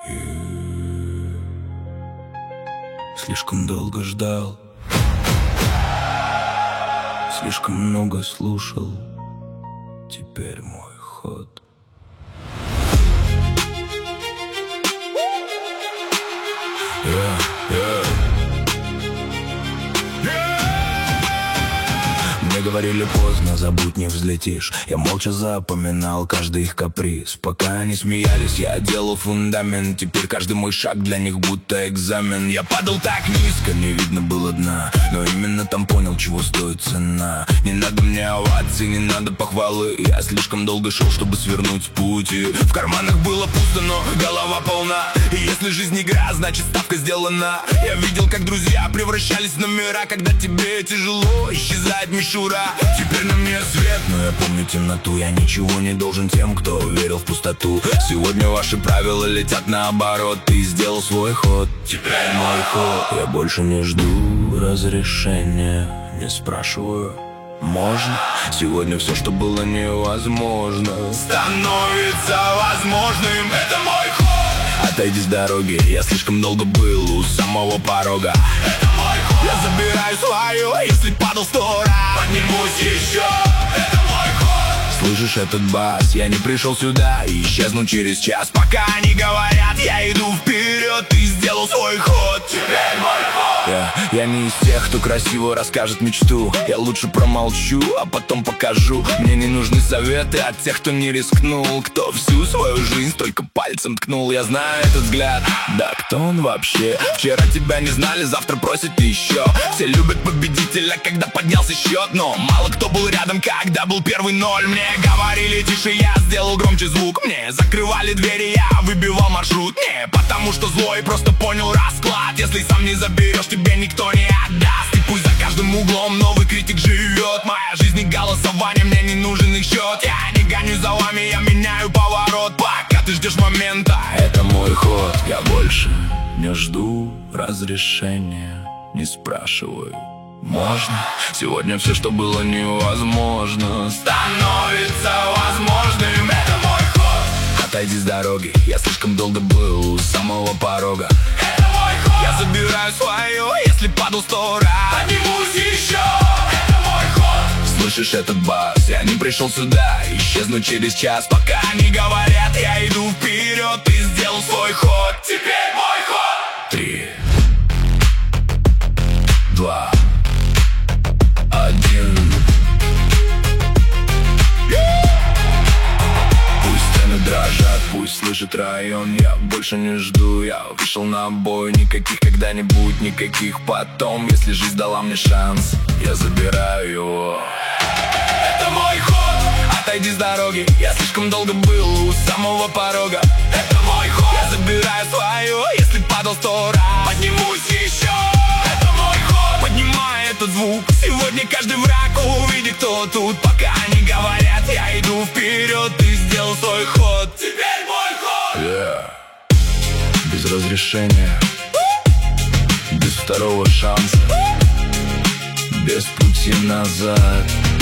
Слишком долго ждал, слишком много слушал. Теперь мой ход. Мне говорили поздно, забудь, не взлетишь. Я молча запоминал каждый их каприз. Пока они смеялись, я делал фундамент. Теперь каждый мой шаг для них будто экзамен. Я падал так низко, не видно было дна, но именно там понял, чего стоит цена. Не надо мне оваций, не надо похвалы. Я слишком долго шел, чтобы свернуть с пути. В карманах было пусто, но голова полна. И если жизнь игра, значит ставка сделана. Я видел, как друзья превращались в номера. Когда тебе тяжело, исчезает мишура. Теперь на мне свет, но я помню темноту. Я ничего не должен тем, кто верил в пустоту. Сегодня ваши правила летят наоборот. Ты сделал свой ход, теперь мой ход. Я больше не жду разрешения, не спрашиваю, можно? Сегодня все, что было невозможно, становится возможным. Это мой ход. Отойди с дороги, я слишком долго был у самого порога. Это мой ход. Я забираю свое, если падал 100 раз, поднимусь еще. Это мой ход. Слышишь этот бас? Я не пришел сюда и исчезну через час. Пока они говорят, я иду вперед. Ты сделал свой ход, теперь мой ход. Я не из тех, кто красиво расскажет мечту. Я лучше промолчу, а потом покажу. Мне не нужны советы от тех, кто не рискнул, кто всю свою жизнь только пальцем ткнул. Я знаю этот взгляд, да кто он вообще? Вчера тебя не знали, завтра просят еще. Все любят победителя, когда поднялся счет, но мало кто был рядом, когда был первый ноль. Мне говорили тише, я сделал громче звук. Мне закрывали двери, я выбивал маршрут. Не потому что злой, просто понял расклад. Если сам не заберешь, тебе никто не отдаст. И пусть за каждым углом новый критик живет. Моя жизнь не голосование, мне не нужен их счет. Я не гонюсь за вами, я меняю поворот. Пока ты ждешь момента, это мой ход. Я больше не жду разрешения, не спрашиваю, можно? Сегодня все, что было невозможно, становится возможным. Это мой ход. Отойди с дороги, я слишком долго был у самого порога. Это мой ход. Я забираю свое, если падал 100 раз, поднимусь еще. Это мой ход. Слышишь этот бас? Я не пришел сюда, исчезну через час. Пока они говорят, я иду вперед. Ты сделал свой ход, теперь мой ход. 3, 2, 1. Пусть стены дрожат, пусть слышит район. Я больше не жду, я вышел на бой. Никаких когда-нибудь, никаких потом. Если жизнь дала мне шанс, я забираю его. Это мой ход. Отойди с дороги, я слишком долго был у самого порога. Это мой ход. Я забираю свое, если падал 100 раз, поднимусь еще. Это мой ход. Поднимай этот звук. Сегодня каждый враг увидит, кто тут. Пока они говорят, я иду вперед. Ты сделал свой ход, теперь мой ход. Без разрешения, без второго шанса, без пути назад.